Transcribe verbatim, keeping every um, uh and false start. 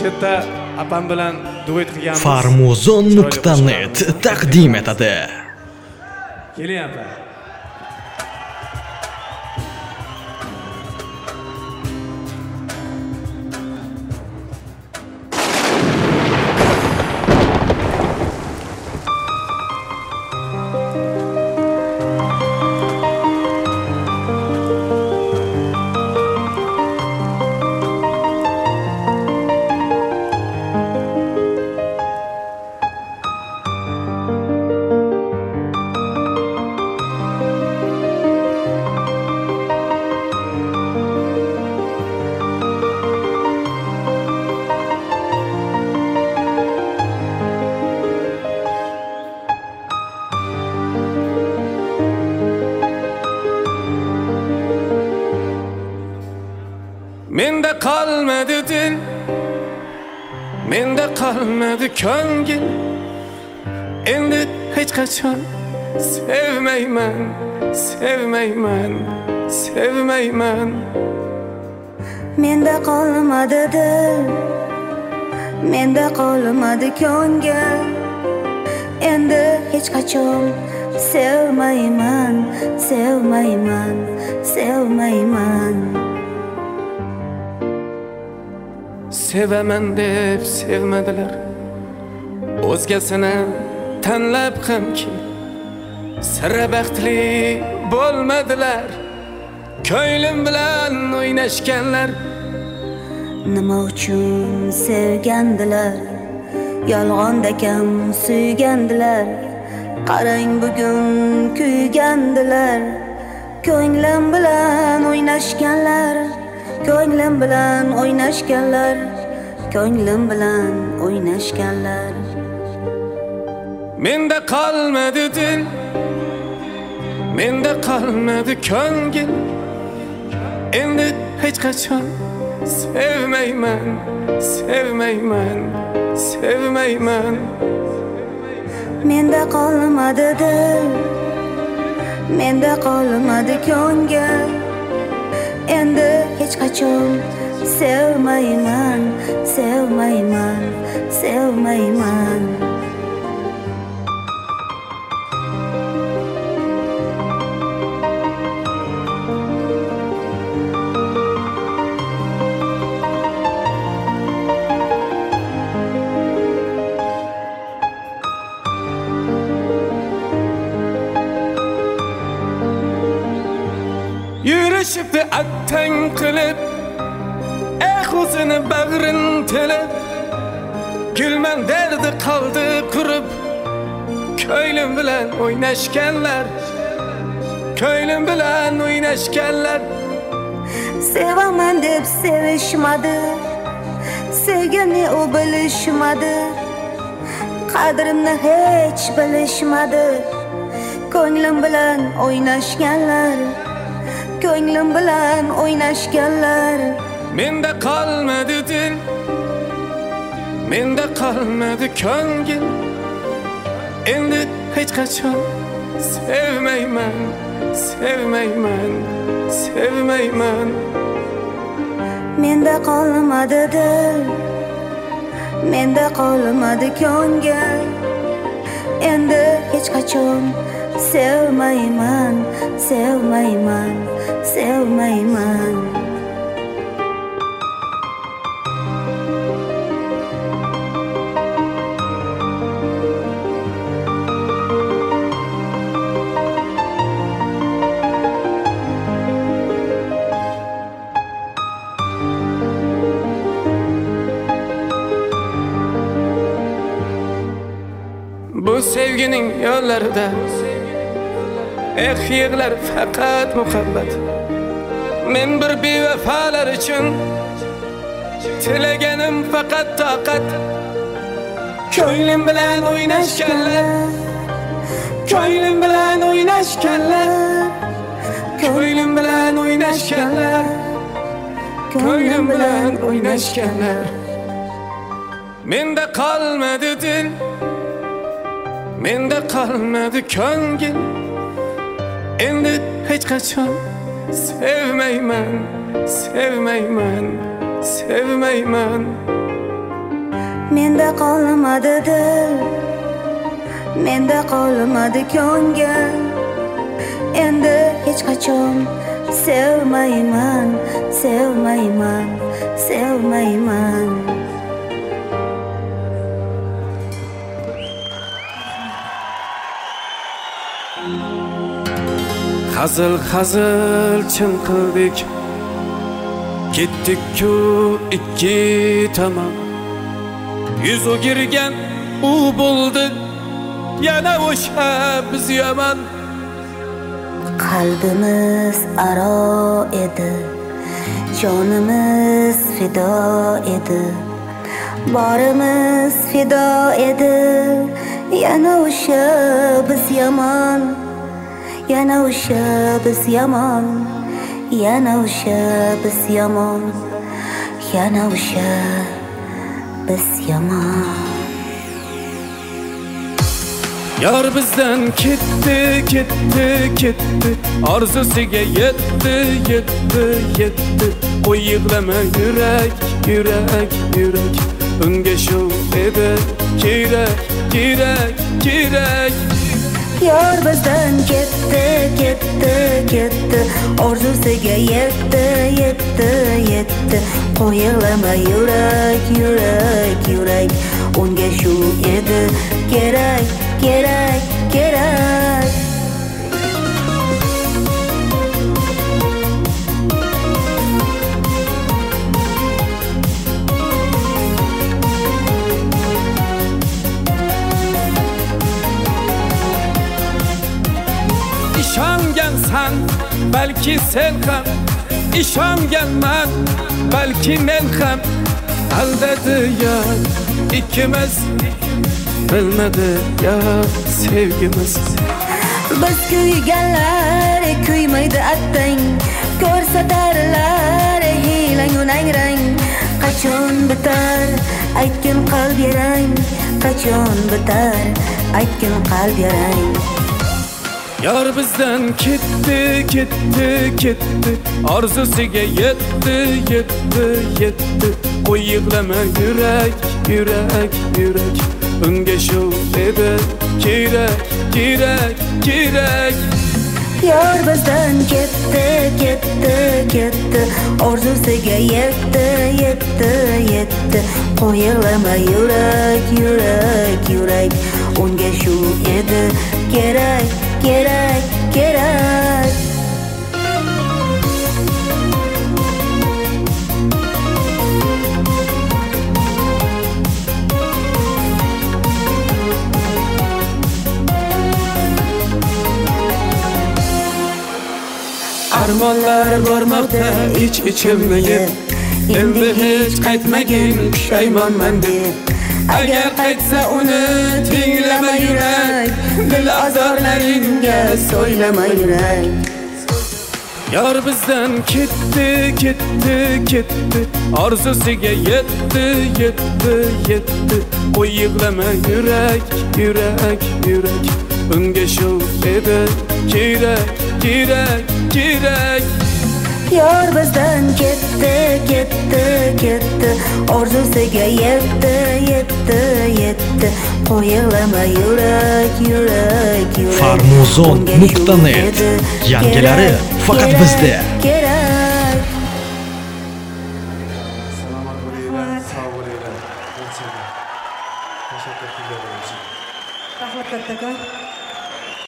yerda apam bilan duet qilganmiz. Farmuzon nuqta net taqdim etadi. Keling apa. Mende kalmadı dil, mende kalmadı köngil. Endi hiç kaçan sevmeymen, sevmeymen, sevmeymen. Mende kalmadı dil, mende kalmadı köngil. Endi hiç kaçan sevmeymen, sevmeymen, sevmeymen. Sevemen deb sevmediler, o'zgasini tanlab hamki sira baxtli bo'lmadilar. Ko'nglim bilan o'ynashganlar, nima uchun sevgandilar, yolg'onda kam suygandilar. Qarang bugun kuygandilar, ko'nglim bilan o'ynashganlar, ko'nglim bilan o'ynashganlar, ko'nglim bilan o'ynashganlar. Mende kalmadı dil, mende kalmadı köngil. Endi hiç kaçan sevmeymen, sevmeymen, sevmeymen. Mende kalmadı dil, mende kalmadı ko'ngil. Endi hech qachon sevmayman, sevmayman, sevmayman. Yürüşüp de attan kılıp, eh o'zini bag'rin tilib, gulman derdi qaldi qurib. Ko'nglim bilan o'ynashganlar, ko'nglim bilan o'ynashganlar. Sevaman deb sevishmadi, sevgini u bilishmadi. Qadrimni hech bilishmadi, ko'nglim bilan o'ynashganlar, ko'nglim bilan o'ynashganlar. Mende kalmadı dil, mende kalmadı köngil. Endi hiç kaçan sevmeymen, sevmeymen, sevmeymen. Mende kalmadı dil, mende kalmadı ko'ngil. Endi hech qachon sevmayman, sevmayman, sevmayman. Bu sevginin yollarida eh yig'lar faqat muhabbat. Men bir bevafolar uchun tilaganim faqat toqat. Ko'nglim bilan o'ynashganlar, ko'nglim bilan o'ynashganlar, ko'nglim bilan o'ynashganlar, ko'nglim bilan o'ynashganlar. Mende kalmadı dil, mende kalmadı ko'ngil. Endi hech qachon sevmeymen, sevmeymen, sevmeymen. menda qolmadi dil, menda qolmadi ko'ngil. Endi hech qachon sevmayman, sevmayman, sevmayman. Hazil hazil chinqildik, ketdik-ku ikki tomon. Yuz o'girgan u bo'ldi, yana o'sha biz yomon. Qalbimiz aro edi, jonimiz fido edi, borimiz fido edi, yana o'sha biz yomon. Yana o'sha biz yomon, yana o'sha biz yomon, yana o'sha biz yomon. Yar bizdan ketdi, ketdi, ketdi, orzusiga yetdi, yetdi, yetdi. Qo'y yig'lama yurak, yurak, yurak. Unga shu edi kerak, kerak, kerak. Yar bizdan ketdi, ketdi, ketdi, orzusiga yetdi, yetdi, yetdi. Qo'y yig'lama yurak, yurak, yurak. Unga shu edi kerak, kerak, kerak. İşongansan, balki sen ham, ishonganman, balki men ham. Aldadi ya ikkimiz, bilmadi ya sevgimiz. Biz kuyganlar kuymaydi attang, ko'rsatarlar hiylang unangrang. Qachon bitar aytgin qalb yarang, qachon bitar aytgin qalb yarang. Yar bizdan ketdi, ketdi, ketdi, orzusiga yetdi, yetdi, yetdi. Qo'y yig'lama yurak, yurak, yurak. Unga shu edi kerak, kerak, kerak. Yar bizdan ketdi, ketdi, ketdi, orzusiga yetdi, yetdi, yetdi. Qo'y yig'lama yurak, yurak, yurak. Unga shu edi kerak, kerak, kerak. Armonlar bormoqda ich-ichimni yeb, endi hech qaytmagin pushaymonman deb. Agar qaytsa uni tinglama yurak, dil azorlaringga so'ylama yurak. Yar bizdan ketdi, ketdi, ketdi, orzusiga yetdi, yetdi, yetdi. Qo'y yig'lama yurak, yurak, yurak. Unga shu edi kerak, kerak, kerak. Yar bizdan ketdi, ketdi, ketdi, orzusiga yetdi, yetdi, yetdi. Qo'y yig'lama yurak, yurak, yurak. Farmuzon nuqta net yangilari faqat bizda. Kerak. Salomat bo'linglar, sog' bo'linglar. Tashakkur qilganlar uchun. Rahmat kattakon.